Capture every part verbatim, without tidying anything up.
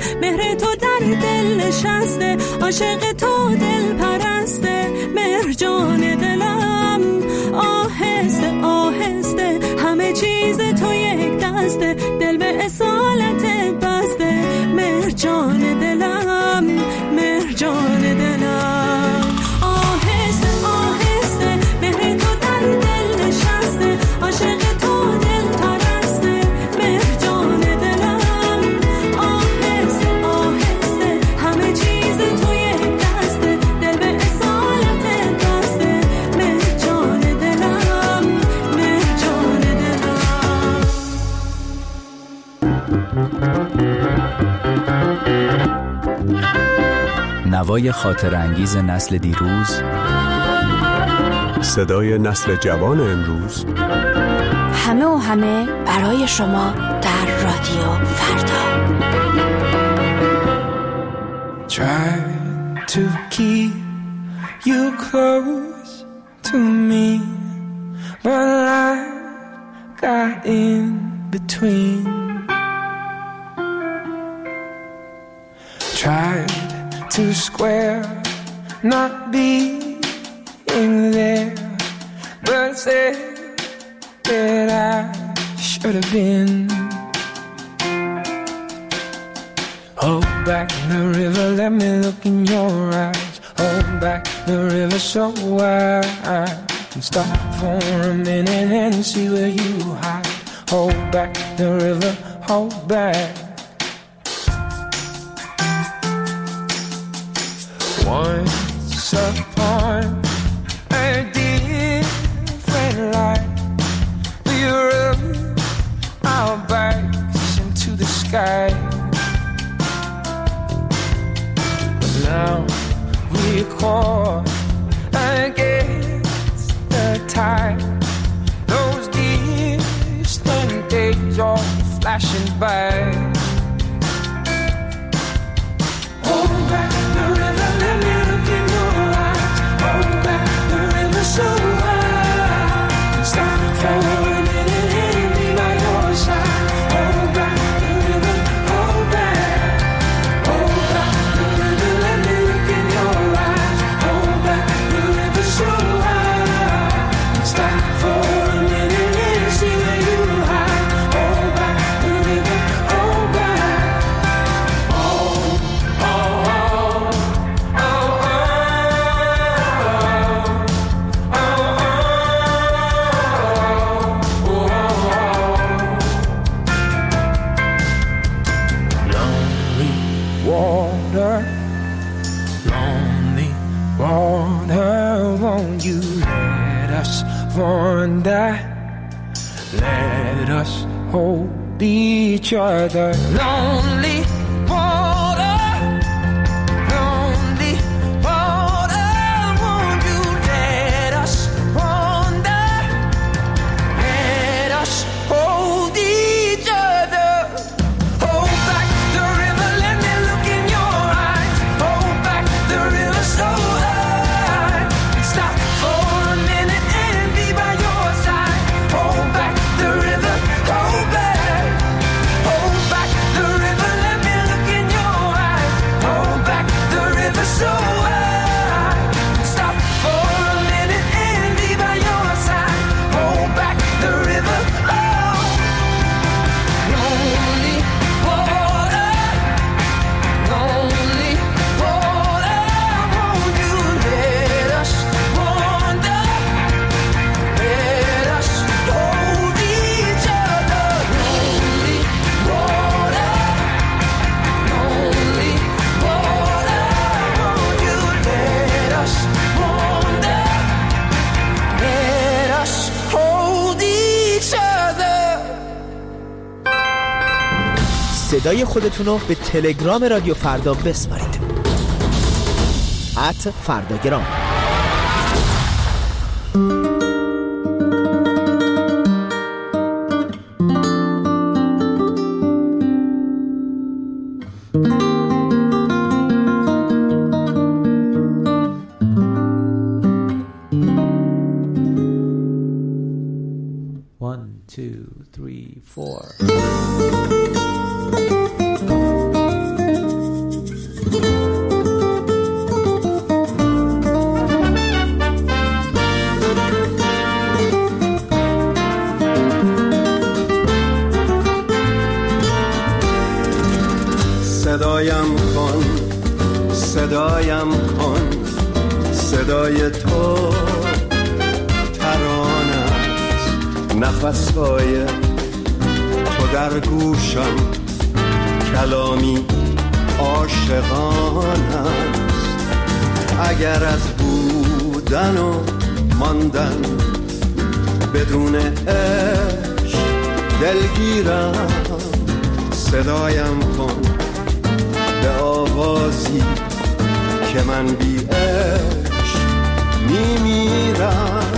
مهر تو در دل نشسته، عاشق تو دل پرسته. مرجان دلم آهسته آهسته، همه چیز تو یک دسته، دل به اصالت بسته. مرجان دلم مرجان دلم آهسته آهسته، مهر تو در دل نشسته، عاشق تو دل پرسته. مرجان دلم آهسته آهسته، همه چیز تو یک دسته، دل به اصالت بسته. مرجان دلم مرجان دلم. نوای خاطر انگیز نسل دیروز، صدای نسل جوان امروز، همه و همه برای شما در رادیو فردا. Try to keep you close to me, but life got in between. Tried to square not being there, but said that I should have been. Hold back the river, let me look in your eyes. Hold back the river so I can stop for a minute and see where you hide. Hold back the river, hold back. Once upon a different life, we rubbed our backs into the sky. But now we're caught against the tide. Those distant days are flashing by. Hold back the river, let me look in your eyes. Hold back the river so I stop for a minute and be by your side. Hold back the river, hold back. Hold back the river, let me look in your eyes. Hold back the river so I stop for a minute and see where you hide. Hold back the river, hold back. Oh, oh, oh, oh, oh, oh, oh. Lonely water, lonely water, won't you let us wander? Let us hold each other. Lonely water, lonely water, won't you let us wander? Let us hold each other. Hold back the river, let me look in your eyes. Hold back the river so I stop for a minute and be by your side. Hold back the river, hold back. Hold back the river, let me look in your eyes. Hold back the river so I stop for a minute and be by your side. Hold back the river, oh. Lonely water, lonely water, won't you let us wander? Let us hold each other. Lonely water, lonely water, won't you let us wander? Let us hold each other. صدای خودتون رو به تلگرام رادیو فردا بسپارید. ات فرداگرام. One, two, three, four. صدایم کن، صدایم کن، صدای تو ترانه است، نفسهای تو در گوشم کلامی عاشقانه است. اگر از بودن و ماندن بدون عشق دلگیرم، صدایم کن به آوازی که من بی عشق میمیرم.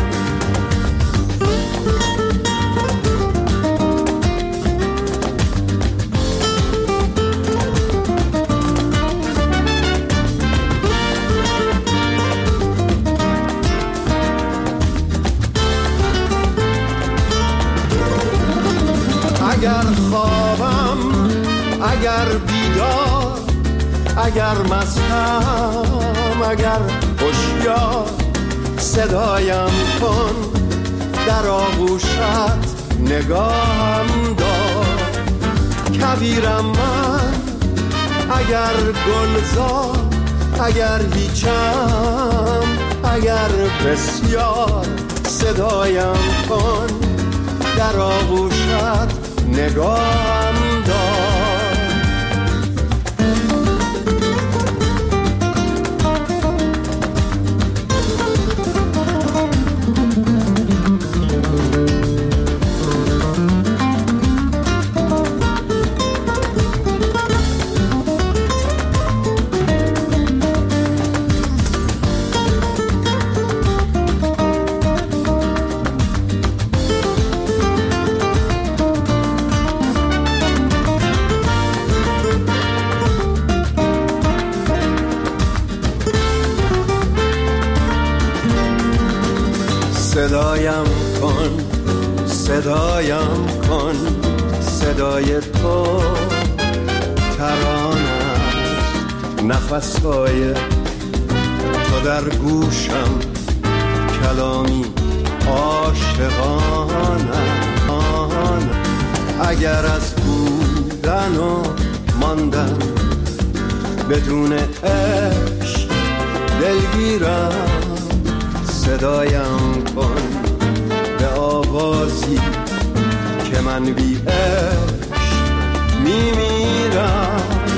اگر خوابم، اگر بیدار، اگر مستم، اگر هوشیار، صدایم کن، در آغوشت نگاهم دار. کبیرم من، اگر گلزار، اگر هیچم، اگر بسیار، صدایم کن، در آغوشت نگاهم دار. صدایم کن، صدایم کن، صدای تو ترانه است، نفسهای تو در گوشم کلامی عاشقانه. اگر از بودن و ماندن بدون عشق دلگیرم، صدایم کن به آوازی که من بی عشق میمیرم.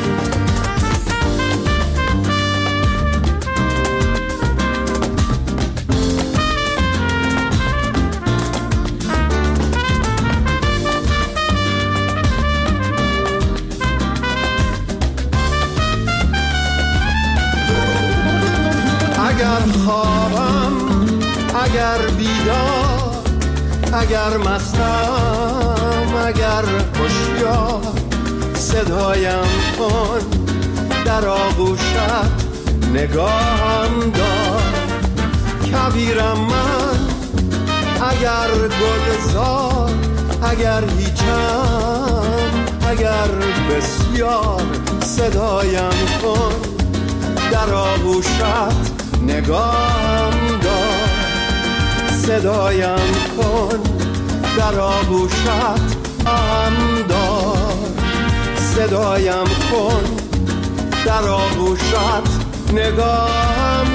اگر خوابم، اگر بیدار، اگر مستم، اگر هوشیار، صدایم کن، در آغوشت نگاهم دار. کبیرم من، اگر گلزار، اگر هیچم، اگر بسیار، صدایم کن، در آغوشت نگاهم دار. صدایم کن، در آغوشت هم دار. صدایم کن، در آغوشت نگاهم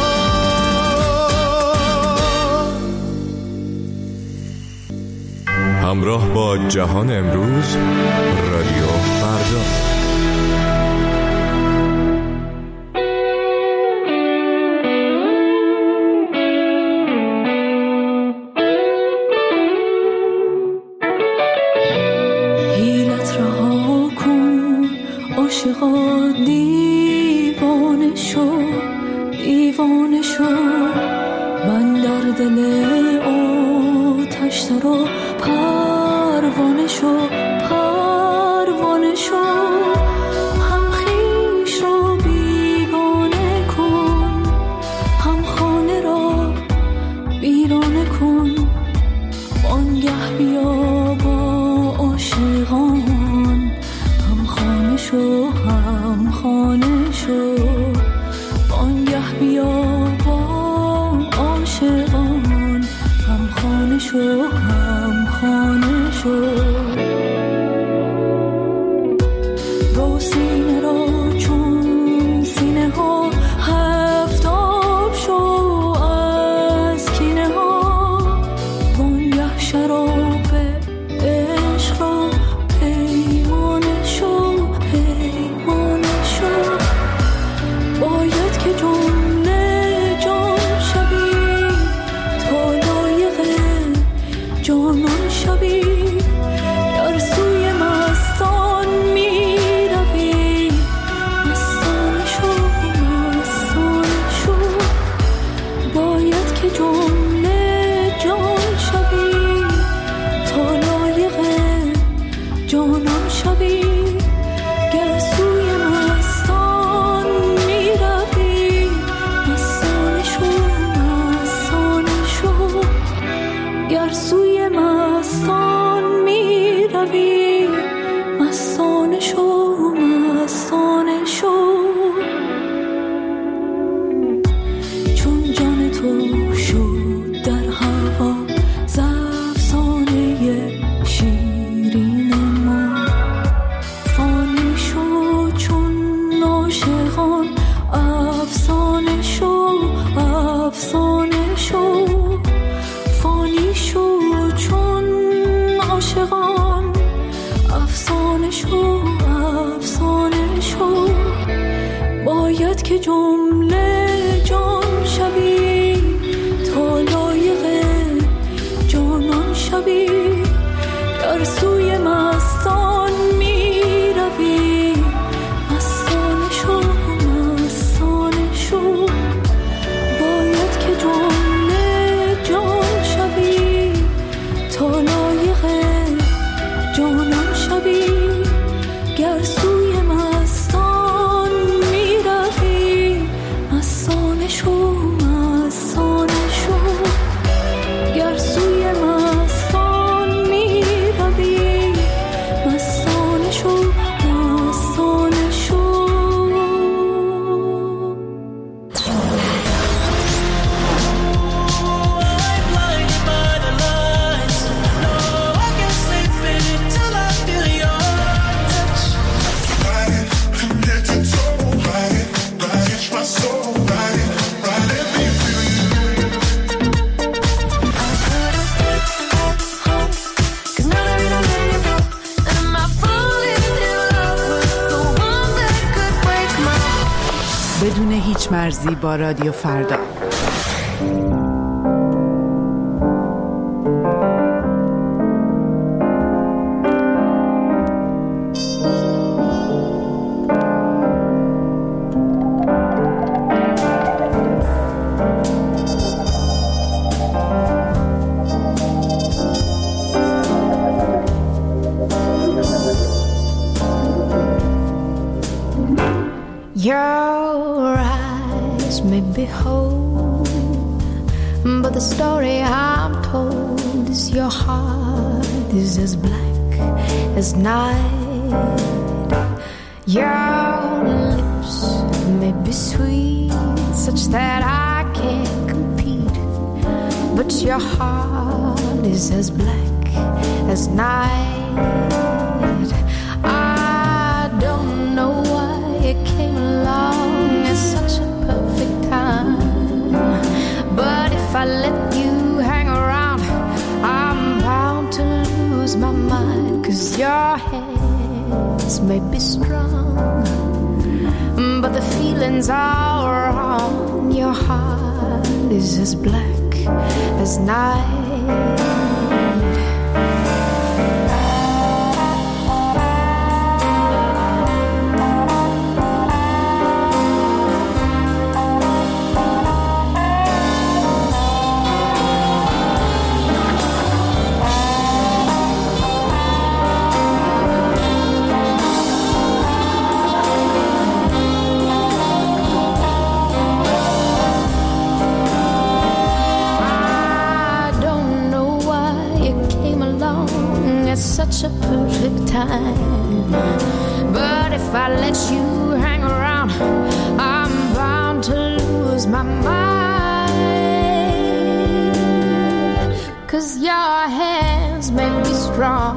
دار. همراه با جهان امروز، رادیو فردا. عاشقا دیوانه شو، دیوانه شو، من در دل آتش سرا پروانه شو، پروانه شو. هم خویش را بیگانه کن، هم خانه را ویرانه کن. وانگه بیا با عاشقان، هم خانه شو، هم خانه شو. وانگه بیا با عاشقان، هم خانه شو، هم خانه شو. رو سینه را باید که جمله جان شوی، تا لایق جانان شوی. در سوی مستان می روی، مستانه شو مستانه شو. باید که جمله جان شوی، تا لایق جانان شوی. گر سوی مستان می روی، مستانه شو مستانه شو. گر سوی مستان می روی، مستانه شو مستانه شو. بدون هیچ مرزی با رادیو فردا. Your eyes may be whole, but the story I'm told is your heart is as black as night. Your lips may be sweet, such that I can't compete, but your heart is as black as night. I don't know why it came along at such a perfect time, but if I let you hang around, I'm bound to lose my mind. 'Cause your hands may be strong, but the feelings are wrong. Your heart is as black as night. Such a perfect time, but if I let you hang around, I'm bound to lose my mind. 'Cause your hands may be strong,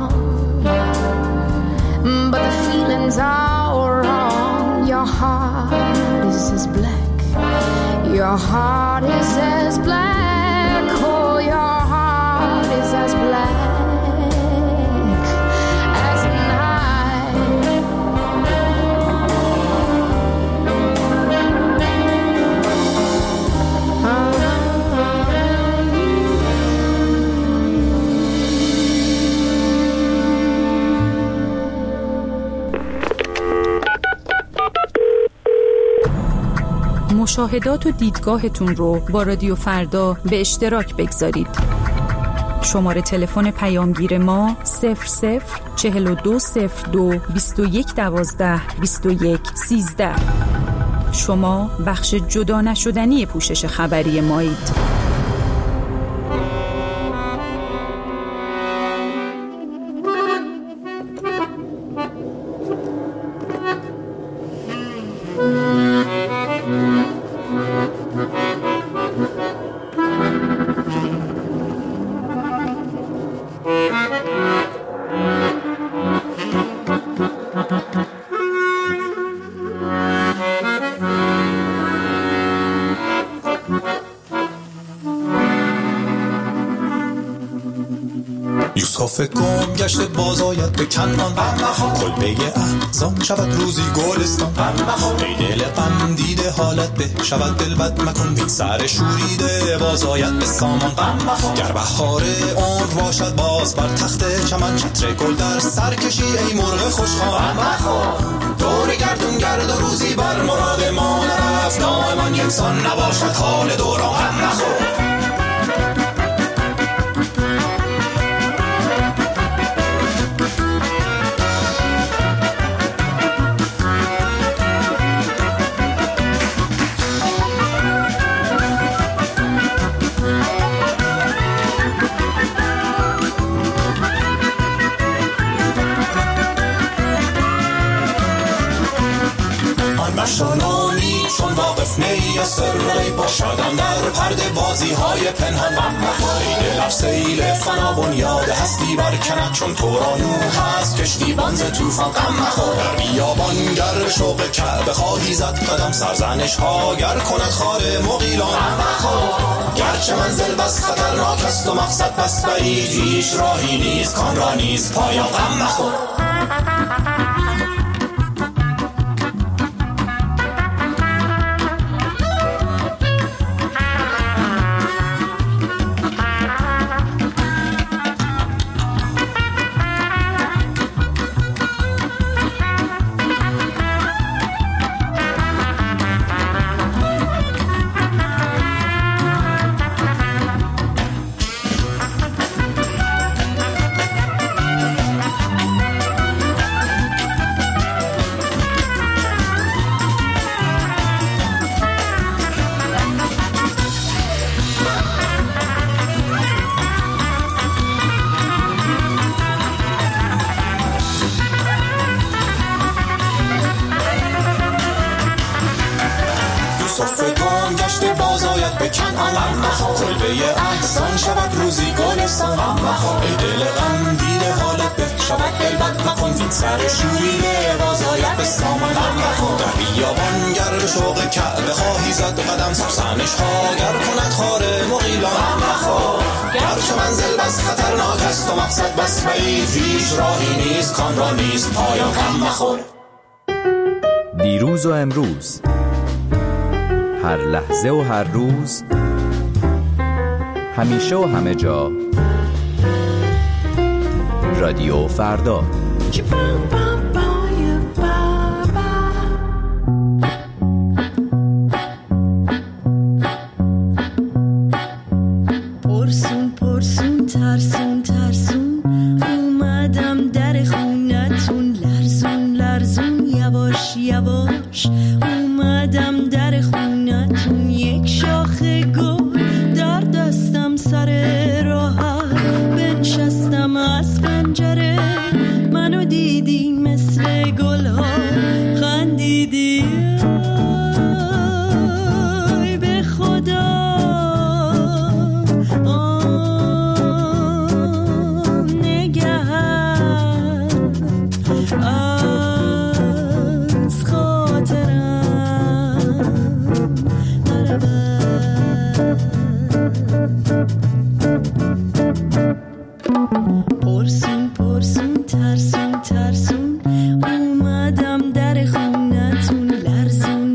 but the feelings are wrong. Your heart is as black, your heart is as black, oh, your heart is as black. مشاهدات و دیدگاهتون رو با رادیو فردا به اشتراک بگذارید. شماره تلفن پیامگیر ما صفر صفر چهل و دو صفر دو بیست و یک دوازده بیست و یک سیزده. شما بخش جدا نشدنی پوشش خبری مایید. یوسف گم گشته باز آید به کنعان، کلبه احزان شود روزی گلستان. ای دل غم دیده حالت به شود دل بد مکن، بی سر شوریده باز آید به سامان. گر بهار عمر باشد باز بر تخت چمن، چتر گل در سر کشی ای مرغ خوشخوان. دور گردون گرد و روزی بر مراد ما نرفت، دائما یکسان نباشد حال دوران. غم نخور مشالانی چون واقف نی سری باشدن در پرده بازی های پنهان. ای دل سیل فنا بنیاد هستی برکند، چون تورانو هست کشتی بانز توفان. غم نخور در بیابان گر شوق کعبه خواهی زد قدم، سرزنش ها گر کند خار مغیلان. غم نخور گرچه منزل بس خطرناک است و مقصد بس بعید، هیچ راهی نیست کان را نیست پایان. غم نخور کلبه احزان شود روزی گلستان. ای دل غم دیده حالت به شود دل بد مکن، وین سر شوریده باز آید به سامان. در بیابان گر شوق کعبه خواهی زد قدم، سرزنش ها گر کند خار مغیلان. گرچه منزل بس خطرناک است و مقصد بس بعید، هیچ راهی نیست کان را نیست پایان. غم نخور دیروز و امروز، هر لحظه و هر روز، همیشه و همه جا، رادیو فردا. پرسون پرسون ترسون ترسون، اومدم در خونتون، لرزون لرزون یواش یواش، اومدم در خونتون. یک شاخه گل در دستم سر راحت، بنشستم از پنجره، منو دیدی مثل گل ها خندیدی. آی به خدا آم نگهت از خاطرم نرود. پرسون پرسون ترسون ترسون، اومدم در خونتون، لرزون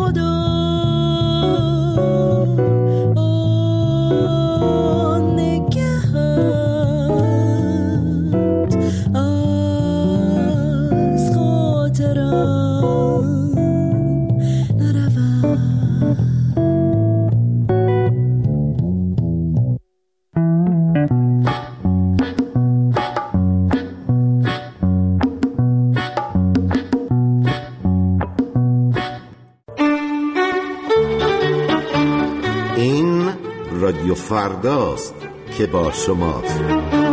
خدا آن نگهت از خاطرم نرود. این رادیو فرداست که با شماست.